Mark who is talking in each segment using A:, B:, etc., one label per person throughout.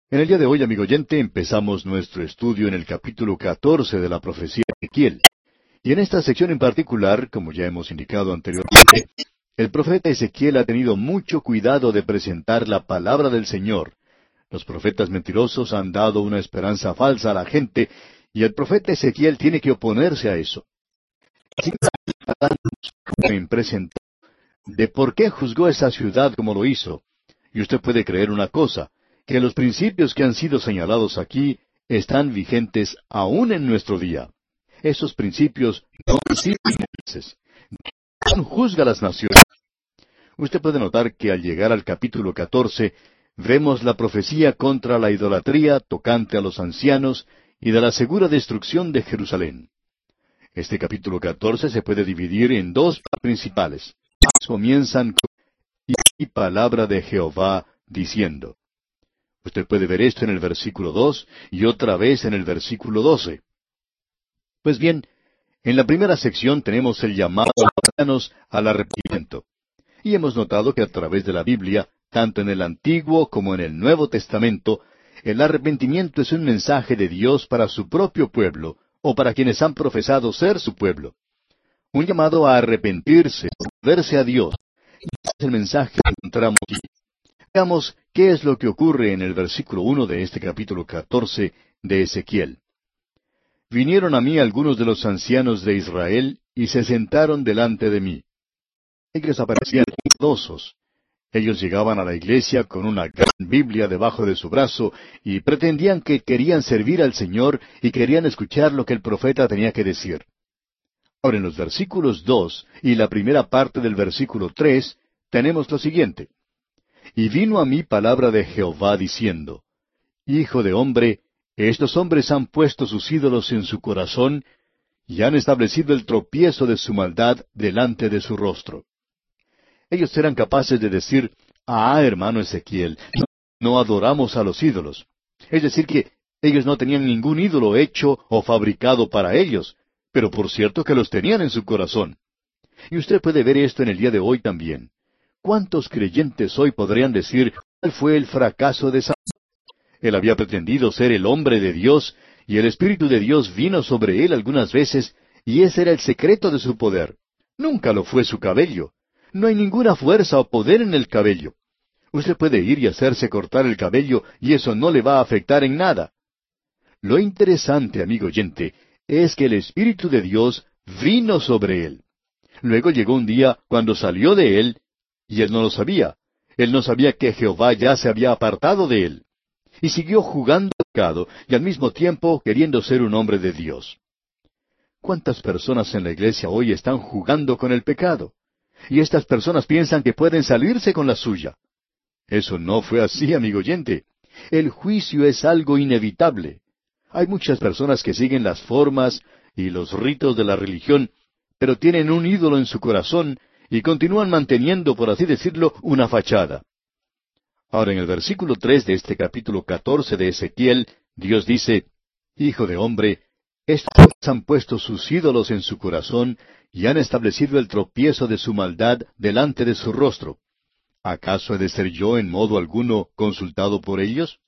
A: En el día de hoy, amigo oyente, empezamos nuestro estudio en el capítulo 14 de la profecía de Ezequiel. Y en esta sección en particular, como ya hemos indicado anteriormente, el profeta Ezequiel ha tenido mucho cuidado de presentar la palabra del Señor. Los profetas mentirosos han dado una esperanza falsa a la gente, y el profeta Ezequiel tiene que oponerse a eso. Así que está dando un presentado de por qué juzgó esa ciudad como lo hizo. Y usted puede creer una cosa, que los principios que han sido señalados aquí están vigentes aún en nuestro día. Esos principios no han sido vigentes. Dios juzga a las naciones. Usted puede notar que al llegar al capítulo 14, vemos la profecía contra la idolatría tocante a los ancianos y de la segura destrucción de Jerusalén. Este capítulo 14 se puede dividir en dos principales. Comienzan con y palabra de Jehová diciendo. Usted puede ver esto en el versículo 2 y otra vez en el versículo 12. Pues bien, en la primera sección tenemos el llamado a los ancianos al arrepentimiento. Y hemos notado que a través de la Biblia, tanto en el Antiguo como en el Nuevo Testamento, el arrepentimiento es un mensaje de Dios para su propio pueblo, o para quienes han profesado ser su pueblo. Un llamado a arrepentirse, a volverse a Dios. Y ese es el mensaje que encontramos aquí. Veamos qué es lo que ocurre en el versículo 1 de este capítulo 14 de Ezequiel. Vinieron a mí algunos de los ancianos de Israel y se sentaron delante de mí. Ellos aparecían piadosos. Ellos llegaban a la iglesia con una gran Biblia debajo de su brazo y pretendían que querían servir al Señor y querían escuchar lo que el profeta tenía que decir. Ahora en los versículos 2 y la primera parte del versículo 3 tenemos lo siguiente. Y vino a mí palabra de Jehová diciendo, Hijo de hombre, estos hombres han puesto sus ídolos en su corazón y han establecido el tropiezo de su maldad delante de su rostro. Ellos eran capaces de decir, hermano Ezequiel, no adoramos a los ídolos. Es decir que ellos no tenían ningún ídolo hecho o fabricado para ellos, pero por cierto que los tenían en su corazón. Y usted puede ver esto en el día de hoy también. ¿Cuántos creyentes hoy podrían decir cuál fue el fracaso de Saúl? Él había pretendido ser el hombre de Dios, y el Espíritu de Dios vino sobre él algunas veces, y ese era el secreto de su poder. Nunca lo fue su cabello. No hay ninguna fuerza o poder en el cabello. Usted puede ir y hacerse cortar el cabello, y eso no le va a afectar en nada. Lo interesante, amigo oyente, es que el Espíritu de Dios vino sobre él. Luego llegó un día cuando salió de él, y él no lo sabía. Él no sabía que Jehová ya se había apartado de él. Y siguió jugando al pecado, y al mismo tiempo queriendo ser un hombre de Dios. ¿Cuántas personas en la iglesia hoy están jugando con el pecado? Y estas personas piensan que pueden salirse con la suya. Eso no fue así, amigo oyente. El juicio es algo inevitable. Hay muchas personas que siguen las formas y los ritos de la religión, pero tienen un ídolo en su corazón y continúan manteniendo, por así decirlo, una fachada. Ahora, en el versículo 3 de este capítulo 14 de Ezequiel, Dios dice, Hijo de hombre, estos hombres han puesto sus ídolos en su corazón y han establecido el tropiezo de su maldad delante de su rostro. ¿Acaso he de ser yo en modo alguno consultado por ellos?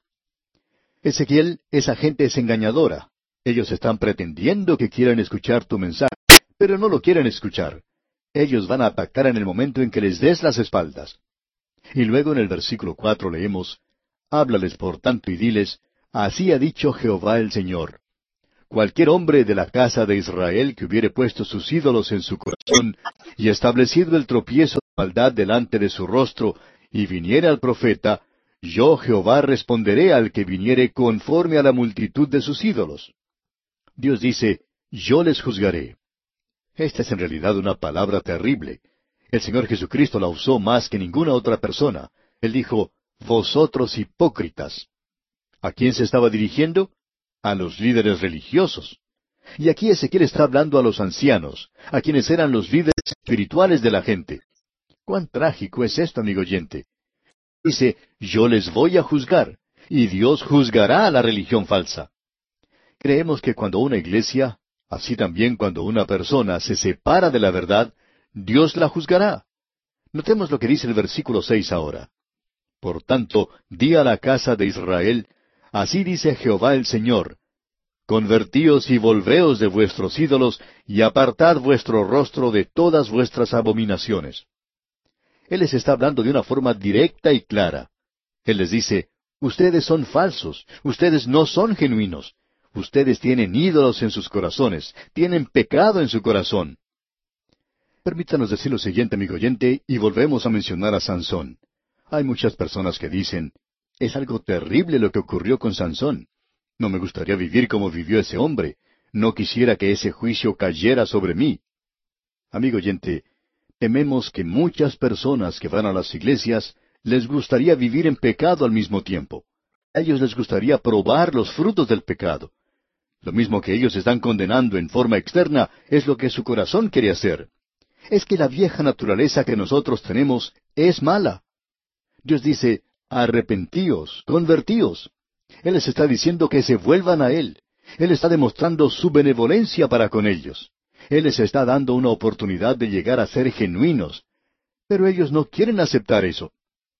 A: Ezequiel, esa gente es engañadora. Ellos están pretendiendo que quieren escuchar tu mensaje, pero no lo quieren escuchar. Ellos van a atacar en el momento en que les des las espaldas. Y luego en el versículo 4 leemos, Háblales por tanto y diles, Así ha dicho Jehová el Señor. Cualquier hombre de la casa de Israel que hubiere puesto sus ídolos en su corazón y establecido el tropiezo de maldad delante de su rostro, y viniere al profeta, yo Jehová responderé al que viniere conforme a la multitud de sus ídolos. Dios dice, yo les juzgaré. Esta es en realidad una palabra terrible. El Señor Jesucristo la usó más que ninguna otra persona. Él dijo, vosotros hipócritas. ¿A quién se estaba dirigiendo? A los líderes religiosos. Y aquí Ezequiel está hablando a los ancianos, a quienes eran los líderes espirituales de la gente. Cuán trágico es esto, amigo oyente. Dice, yo les voy a juzgar, y Dios juzgará a la religión falsa. Creemos que cuando una iglesia, así también cuando una persona se separa de la verdad, Dios la juzgará. Notemos lo que dice el versículo 6 ahora. Por tanto, di a la casa de Israel, Así dice Jehová el Señor: Convertíos y volveos de vuestros ídolos, y apartad vuestro rostro de todas vuestras abominaciones. Él les está hablando de una forma directa y clara. Él les dice: ustedes son falsos, ustedes no son genuinos, ustedes tienen ídolos en sus corazones, tienen pecado en su corazón. Permítanos decir lo siguiente, amigo oyente, y volvemos a mencionar a Sansón. Hay muchas personas que dicen: es algo terrible lo que ocurrió con Sansón. No me gustaría vivir como vivió ese hombre. No quisiera que ese juicio cayera sobre mí. Amigo oyente, tememos que muchas personas que van a las iglesias les gustaría vivir en pecado al mismo tiempo. A ellos les gustaría probar los frutos del pecado. Lo mismo que ellos están condenando en forma externa es lo que su corazón quiere hacer. Es que la vieja naturaleza que nosotros tenemos es mala. Dios dice: arrepentíos, convertíos. Él les está diciendo que se vuelvan a Él. Él está demostrando su benevolencia para con ellos. Él les está dando una oportunidad de llegar a ser genuinos. Pero ellos no quieren aceptar eso.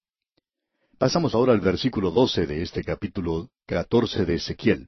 A: Pasamos ahora al versículo 12 de este capítulo 14 de Ezequiel.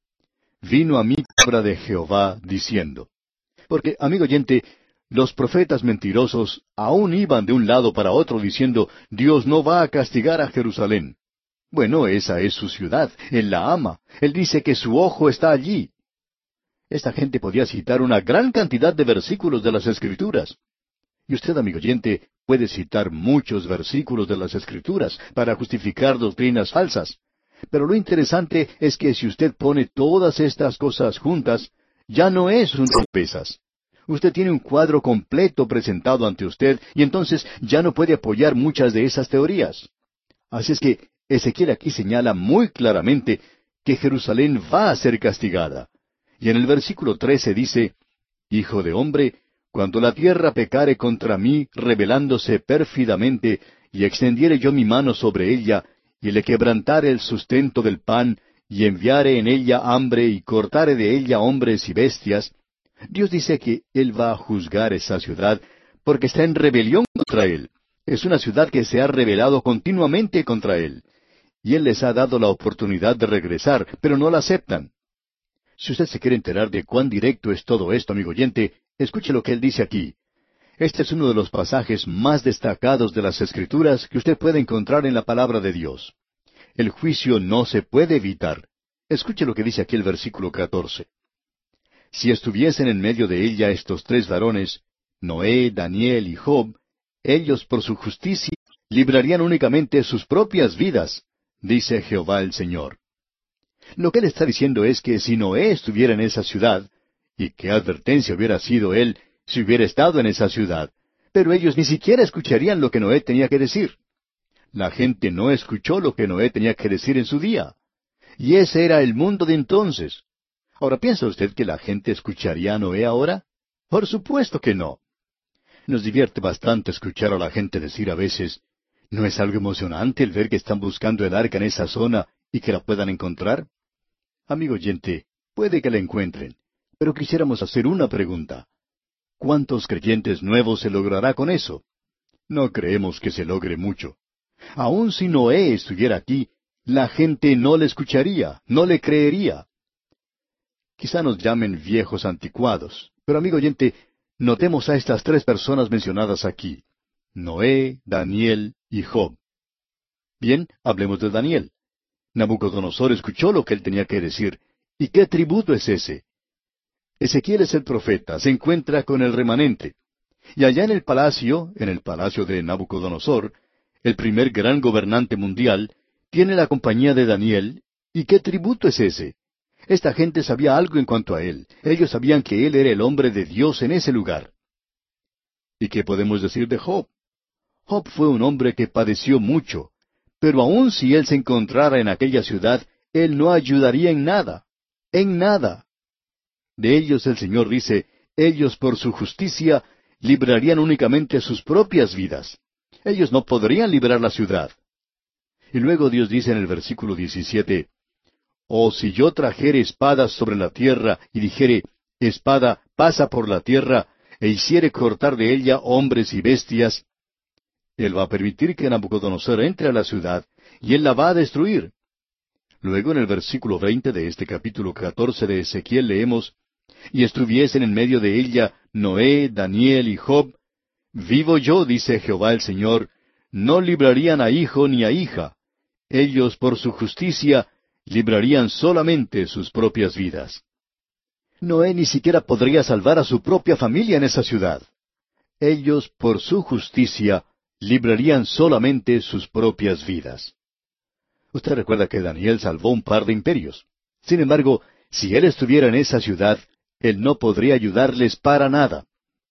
A: Vino a mí palabra de Jehová diciendo. Porque, amigo oyente, los profetas mentirosos aún iban de un lado para otro diciendo: Dios no va a castigar a Jerusalén. Bueno, esa es su ciudad, Él la ama, Él dice que su ojo está allí. Esta gente podía citar una gran cantidad de versículos de las Escrituras. Y usted, amigo oyente, puede citar muchos versículos de las Escrituras para justificar doctrinas falsas. Pero lo interesante es que si usted pone todas estas cosas juntas, ya no es un rompecabezas. Usted tiene un cuadro completo presentado ante usted y entonces ya no puede apoyar muchas de esas teorías. Así es que Ezequiel aquí señala muy claramente que Jerusalén va a ser castigada. Y en el versículo 13 dice: Hijo de hombre, cuando la tierra pecare contra mí, rebelándose pérfidamente, y extendiere yo mi mano sobre ella, y le quebrantare el sustento del pan, y enviare en ella hambre, y cortare de ella hombres y bestias, Dios dice que Él va a juzgar esa ciudad, porque está en rebelión contra Él. Es una ciudad que se ha rebelado continuamente contra Él. Y Él les ha dado la oportunidad de regresar, pero no la aceptan. Si usted se quiere enterar de cuán directo es todo esto, amigo oyente, escuche lo que Él dice aquí. Este es uno de los pasajes más destacados de las Escrituras que usted puede encontrar en la palabra de Dios. El juicio no se puede evitar. Escuche lo que dice aquí el versículo 14. Si estuviesen en medio de ella estos tres varones, Noé, Daniel y Job, ellos por su justicia librarían únicamente sus propias vidas, dice Jehová el Señor. Lo que él está diciendo es que si Noé estuviera en esa ciudad, y qué advertencia hubiera sido él si hubiera estado en esa ciudad, pero ellos ni siquiera escucharían lo que Noé tenía que decir. La gente no escuchó lo que Noé tenía que decir en su día. Y ese era el mundo de entonces. Ahora, ¿piensa usted que la gente escucharía a Noé ahora? Por supuesto que no. Nos divierte bastante escuchar a la gente decir a veces: ¿no es algo emocionante el ver que están buscando el arca en esa zona y que la puedan encontrar? Amigo oyente, puede que la encuentren, pero quisiéramos hacer una pregunta. ¿Cuántos creyentes nuevos se logrará con eso? No creemos que se logre mucho. Aun si Noé estuviera aquí, la gente no le escucharía, no le creería. Quizá nos llamen viejos anticuados, pero amigo oyente, notemos a estas tres personas mencionadas aquí: Noé, Daniel y Job. Bien, hablemos de Daniel. Nabucodonosor escuchó lo que él tenía que decir. ¿Y qué tributo es ese? Ezequiel es el profeta, se encuentra con el remanente. Y allá en el palacio de Nabucodonosor, el primer gran gobernante mundial, tiene la compañía de Daniel. ¿Y qué tributo es ese? Esta gente sabía algo en cuanto a él. Ellos sabían que él era el hombre de Dios en ese lugar. ¿Y qué podemos decir de Job? Job fue un hombre que padeció mucho, pero aun si él se encontrara en aquella ciudad, él no ayudaría en nada. En nada. De ellos el Señor dice: ellos por su justicia librarían únicamente sus propias vidas. Ellos no podrían librar la ciudad. Y luego Dios dice en el versículo 17, «Oh, si yo trajere espadas sobre la tierra, y dijere, espada, pasa por la tierra, e hiciere cortar de ella hombres y bestias», Él va a permitir que Nabucodonosor entre a la ciudad, y Él la va a destruir. Luego en el versículo 20 de este capítulo 14 de Ezequiel leemos, y estuviesen en medio de ella Noé, Daniel y Job, vivo yo, dice Jehová el Señor, no librarían a hijo ni a hija. Ellos por su justicia librarían solamente sus propias vidas. Noé ni siquiera podría salvar a su propia familia en esa ciudad. Ellos por su justicia librarían solamente sus propias vidas. Usted recuerda que Daniel salvó un par de imperios. Sin embargo, si él estuviera en esa ciudad, él no podría ayudarles para nada.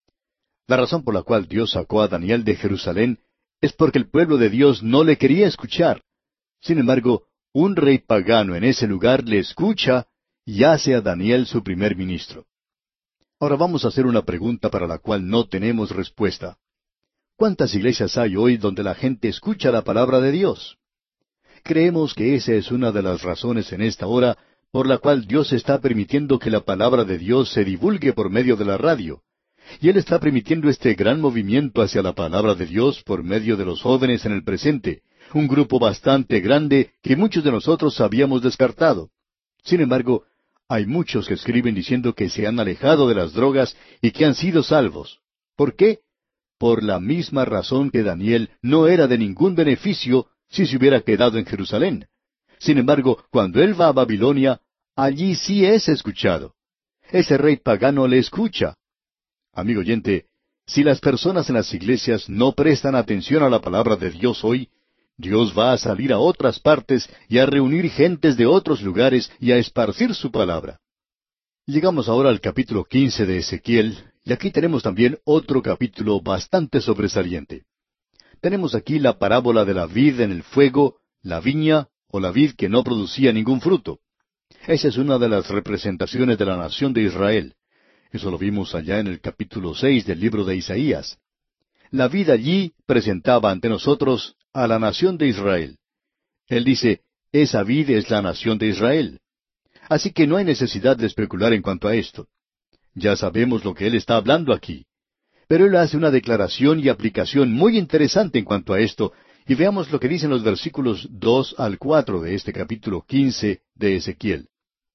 A: La razón por la cual Dios sacó a Daniel de Jerusalén es porque el pueblo de Dios no le quería escuchar. Sin embargo, un rey pagano en ese lugar le escucha y hace a Daniel su primer ministro. Ahora vamos a hacer una pregunta para la cual no tenemos respuesta. ¿Cuántas iglesias hay hoy donde la gente escucha la palabra de Dios? Creemos que esa es una de las razones en esta hora por la cual Dios está permitiendo que la palabra de Dios se divulgue por medio de la radio. Y Él está permitiendo este gran movimiento hacia la palabra de Dios por medio de los jóvenes en el presente, un grupo bastante grande que muchos de nosotros habíamos descartado. Sin embargo, hay muchos que escriben diciendo que se han alejado de las drogas y que han sido salvos. ¿Por qué? Por la misma razón que Daniel no era de ningún beneficio si se hubiera quedado en Jerusalén. Sin embargo, cuando él va a Babilonia, allí sí es escuchado. Ese rey pagano le escucha. Amigo oyente, si las personas en las iglesias no prestan atención a la palabra de Dios hoy, Dios va a salir a otras partes y a reunir gentes de otros lugares y a esparcir su palabra. Llegamos ahora al capítulo 15 de Ezequiel, y aquí tenemos también otro capítulo bastante sobresaliente. Tenemos aquí la parábola de la vid en el fuego, la viña o la vid que no producía ningún fruto. Esa es una de las representaciones de la nación de Israel. Eso lo vimos allá en el capítulo 6 del libro de Isaías. La vid allí presentaba ante nosotros a la nación de Israel. Él dice, esa vid es la nación de Israel. Así que no hay necesidad de especular en cuanto a esto. Ya sabemos lo que él está hablando aquí. Pero él hace una declaración y aplicación muy interesante en cuanto a esto, y veamos lo que dicen los versículos 2 al 4 de este capítulo 15 de Ezequiel.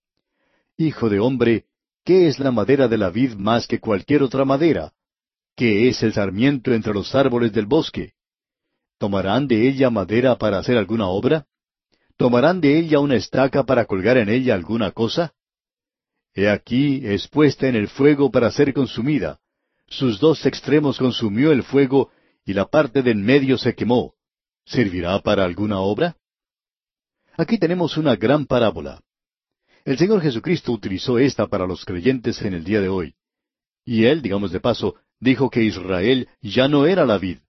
A: Hijo de hombre, ¿qué es la madera de la vid más que cualquier otra madera? ¿Qué es el sarmiento entre los árboles del bosque? ¿Tomarán de ella madera para hacer alguna obra? ¿Tomarán de ella una estaca para colgar en ella alguna cosa? He aquí es puesta en el fuego para ser consumida. Sus dos extremos consumió el fuego, y la parte de en medio se quemó. ¿Servirá para alguna obra? Aquí tenemos una gran parábola. El Señor Jesucristo utilizó esta para los creyentes en el día de hoy. Y Él, digamos de paso, dijo que Israel ya no era la vid.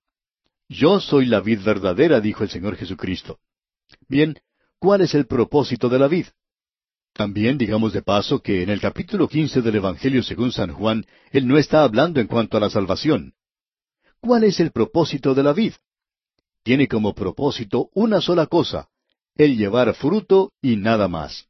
A: Yo soy la vid verdadera, dijo el Señor Jesucristo. Bien, ¿cuál es el propósito de la vid? También digamos de paso que en el capítulo 15 del Evangelio según San Juan, Él no está hablando en cuanto a la salvación. ¿Cuál es el propósito de la vid? Tiene como propósito una sola cosa, el llevar fruto y nada más.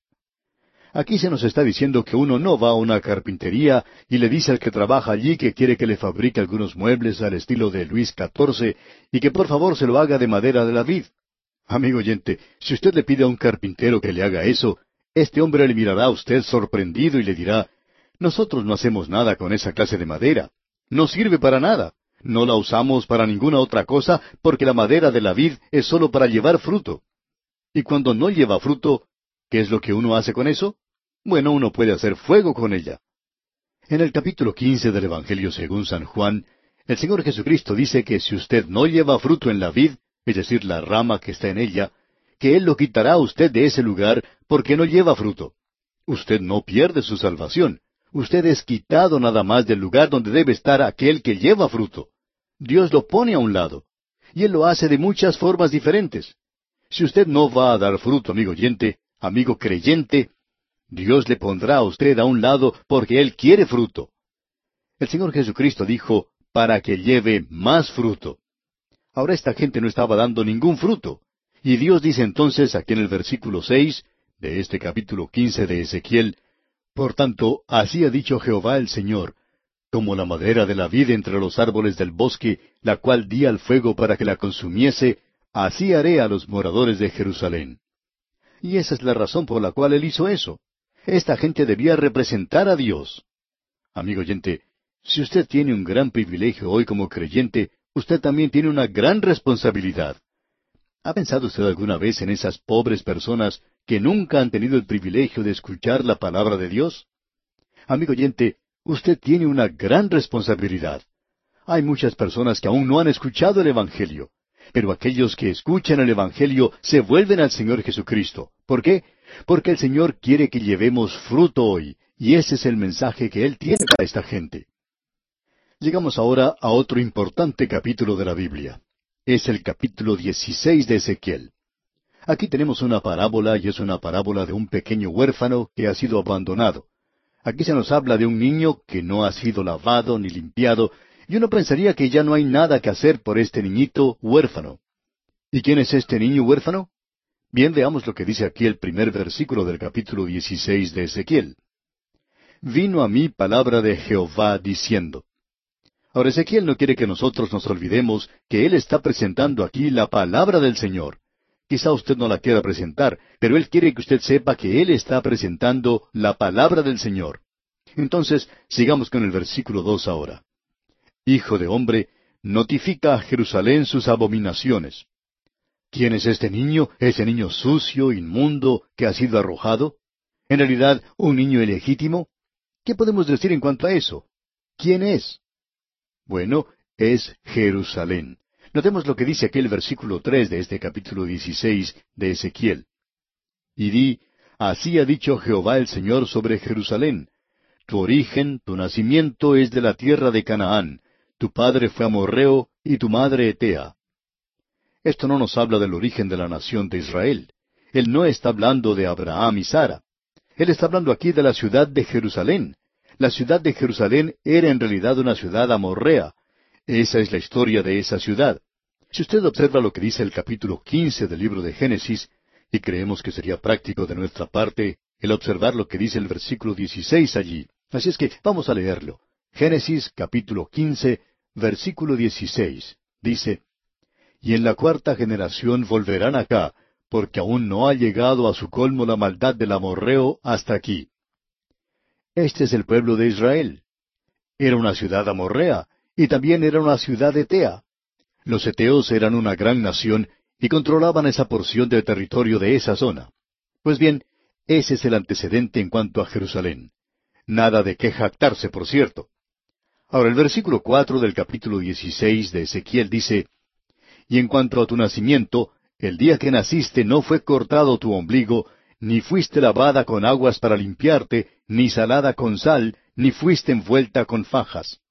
A: Aquí se nos está diciendo que uno no va a una carpintería y le dice al que trabaja allí que quiere que le fabrique algunos muebles al estilo de Luis XIV y que por favor se lo haga de madera de la vid. Amigo oyente, si usted le pide a un carpintero que le haga eso, este hombre le mirará a usted sorprendido y le dirá, nosotros no hacemos nada con esa clase de madera. No sirve para nada. No la usamos para ninguna otra cosa porque la madera de la vid es sólo para llevar fruto. Y cuando no lleva fruto, ¿qué es lo que uno hace con eso? Bueno, uno puede hacer fuego con ella. En el capítulo 15 del Evangelio según San Juan, el Señor Jesucristo dice que si usted no lleva fruto en la vid, es decir, la rama que está en ella, que Él lo quitará a usted de ese lugar porque no lleva fruto. Usted no pierde su salvación. Usted es quitado nada más del lugar donde debe estar aquel que lleva fruto. Dios lo pone a un lado. Y Él lo hace de muchas formas diferentes. Si usted no va a dar fruto, amigo oyente, amigo creyente, Dios le pondrá a usted a un lado porque Él quiere fruto. El Señor Jesucristo dijo, para que lleve más fruto. Ahora esta gente no estaba dando ningún fruto. Y Dios dice entonces aquí en el versículo 6 de este capítulo 15 de Ezequiel, por tanto, así ha dicho Jehová el Señor, como la madera de la vid entre los árboles del bosque, la cual di al fuego para que la consumiese, así haré a los moradores de Jerusalén. Y esa es la razón por la cual Él hizo eso. Esta gente debía representar a Dios. Amigo oyente, si usted tiene un gran privilegio hoy como creyente, usted también tiene una gran responsabilidad. ¿Ha pensado usted alguna vez en esas pobres personas que nunca han tenido el privilegio de escuchar la palabra de Dios? Amigo oyente, usted tiene una gran responsabilidad. Hay muchas personas que aún no han escuchado el Evangelio, pero aquellos que escuchan el Evangelio se vuelven al Señor Jesucristo. ¿Por qué? Porque el Señor quiere que llevemos fruto hoy, y ese es el mensaje que Él tiene para esta gente. Llegamos ahora a otro importante capítulo de la Biblia. Es el capítulo 16 de Ezequiel. Aquí tenemos una parábola, y es una parábola de un pequeño huérfano que ha sido abandonado. Aquí se nos habla de un niño que no ha sido lavado ni limpiado, y uno pensaría que ya no hay nada que hacer por este niñito huérfano. ¿Y quién es este niño huérfano? Bien, veamos lo que dice aquí el primer versículo del capítulo 16 de Ezequiel. Vino a mí palabra de Jehová diciendo. Ahora Ezequiel no quiere que nosotros nos olvidemos que él está presentando aquí la palabra del Señor. Quizá usted no la quiera presentar, pero él quiere que usted sepa que él está presentando la palabra del Señor. Entonces, sigamos con el versículo 2 ahora. Hijo de hombre, notifica a Jerusalén sus abominaciones. ¿Quién es este niño, ese niño sucio, inmundo, que ha sido arrojado? ¿En realidad, un niño ilegítimo? ¿Qué podemos decir en cuanto a eso? ¿Quién es? Bueno, es Jerusalén. Notemos lo que dice aquí el versículo 3 de este capítulo 16 de Ezequiel. Y di, así ha dicho Jehová el Señor sobre Jerusalén. Tu origen, tu nacimiento es de la tierra de Canaán. Tu padre fue amorreo y tu madre etea. Esto no nos habla del origen de la nación de Israel. Él no está hablando de Abraham y Sara. Él está hablando aquí de la ciudad de Jerusalén. La ciudad de Jerusalén era en realidad una ciudad amorrea. Esa es la historia de esa ciudad. Si usted observa lo que dice el capítulo 15 del libro de Génesis, y creemos que sería práctico de nuestra parte el observar lo que dice el versículo 16 allí. Así es que vamos a leerlo. Génesis capítulo 15, versículo 16. Dice, Y en la cuarta generación volverán acá, porque aún no ha llegado a su colmo la maldad del amorreo hasta aquí. Este es el pueblo de Israel. Era una ciudad amorrea, y también era una ciudad etea. Los eteos eran una gran nación y controlaban esa porción de territorio de esa zona. Pues bien, ese es el antecedente en cuanto a Jerusalén. Nada de qué jactarse, por cierto. Ahora el versículo 4 del capítulo 16 de Ezequiel dice, Y en cuanto a tu nacimiento, el día que naciste no fue cortado tu ombligo, ni fuiste lavada con aguas para limpiarte, ni salada con sal, ni fuiste envuelta con fajas.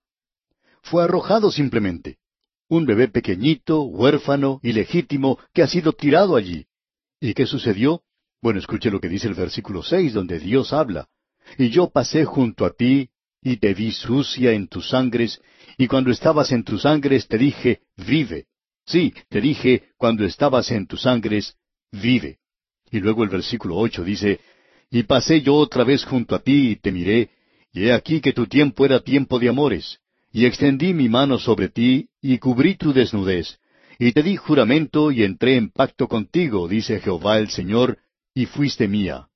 A: Fue arrojado simplemente. Un bebé pequeñito, huérfano, ilegítimo, que ha sido tirado allí. ¿Y qué sucedió? Bueno, escuche lo que dice el versículo 6, donde Dios habla. Y yo pasé junto a ti, y te vi sucia en tus sangres, y cuando estabas en tus sangres te dije, vive. Sí, te dije, cuando estabas en tus sangres, vive. Y luego el versículo 8 dice, Y pasé yo otra vez junto a ti, y te miré, y he aquí que tu tiempo era tiempo de amores. Y extendí mi mano sobre ti, y cubrí tu desnudez. Y te di juramento, y entré en pacto contigo, dice Jehová el Señor, y fuiste mía.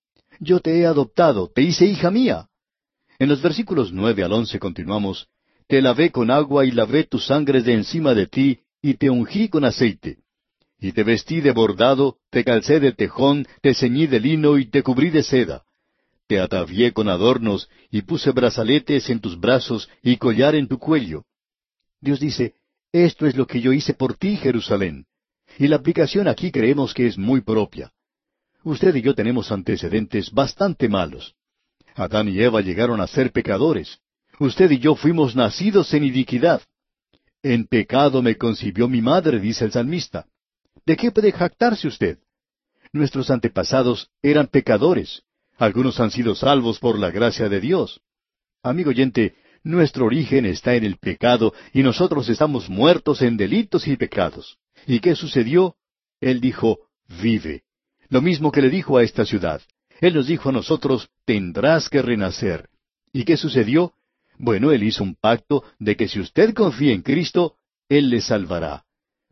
A: Yo te he adoptado, te hice hija mía. En los versículos 9 al 11 continuamos, Te lavé con agua y lavé tus sangres de encima de ti, y te ungí con aceite. Y te vestí de bordado, te calcé de tejón, te ceñí de lino y te cubrí de seda. Te atavié con adornos, y puse brazaletes en tus brazos y collar en tu cuello. Dios dice, esto es lo que yo hice por ti, Jerusalén. Y la aplicación aquí creemos que es muy propia. Usted y yo tenemos antecedentes bastante malos. Adán y Eva llegaron a ser pecadores. Usted y yo fuimos nacidos en iniquidad. En pecado me concibió mi madre, dice el salmista. ¿De qué puede jactarse usted? Nuestros antepasados eran pecadores. Algunos han sido salvos por la gracia de Dios. Amigo oyente, nuestro origen está en el pecado y nosotros estamos muertos en delitos y pecados. ¿Y qué sucedió? Él dijo, vive. Lo mismo que le dijo a esta ciudad. Él nos dijo a nosotros, tendrás que renacer. ¿Y qué sucedió? Bueno, Él hizo un pacto de que si usted confía en Cristo, Él le salvará.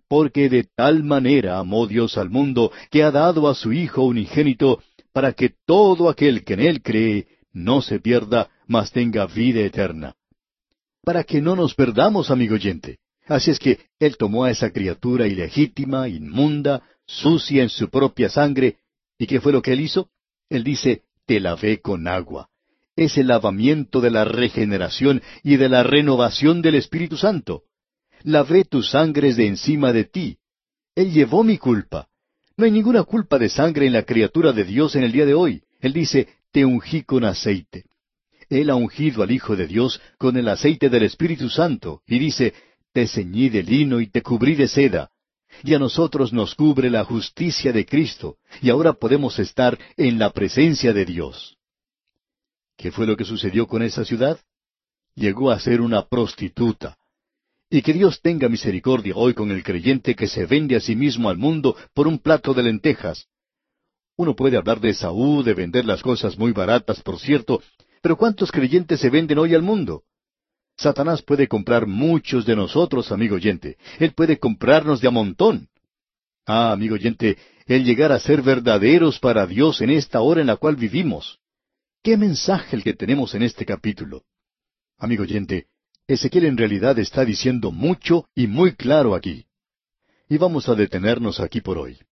A: Porque de tal manera amó Dios al mundo, que ha dado a su Hijo unigénito, para que todo aquel que en Él cree no se pierda, mas tenga vida eterna. Para que no nos perdamos, amigo oyente. Así es que Él tomó a esa criatura ilegítima, inmunda, sucia en su propia sangre, ¿y qué fue lo que Él hizo? Él dice, te lavé con agua. Es el lavamiento de la regeneración y de la renovación del Espíritu Santo. Lavé tus sangres de encima de ti. Él llevó mi culpa. No hay ninguna culpa de sangre en la criatura de Dios en el día de hoy. Él dice, te ungí con aceite. Él ha ungido al Hijo de Dios con el aceite del Espíritu Santo, y dice, te ceñí de lino y te cubrí de seda. Y a nosotros nos cubre la justicia de Cristo, y ahora podemos estar en la presencia de Dios. ¿Qué fue lo que sucedió con esa ciudad? Llegó a ser una prostituta. Y que Dios tenga misericordia hoy con el creyente que se vende a sí mismo al mundo por un plato de lentejas. Uno puede hablar de Esaú, de vender las cosas muy baratas, por cierto, pero ¿cuántos creyentes se venden hoy al mundo? Satanás puede comprar muchos de nosotros, amigo oyente. Él puede comprarnos de a montón. Ah, amigo oyente, el llegar a ser verdaderos para Dios en esta hora en la cual vivimos. ¿Qué mensaje el que tenemos en este capítulo? Amigo oyente, Ezequiel en realidad está diciendo mucho y muy claro aquí. Y vamos a detenernos aquí por hoy.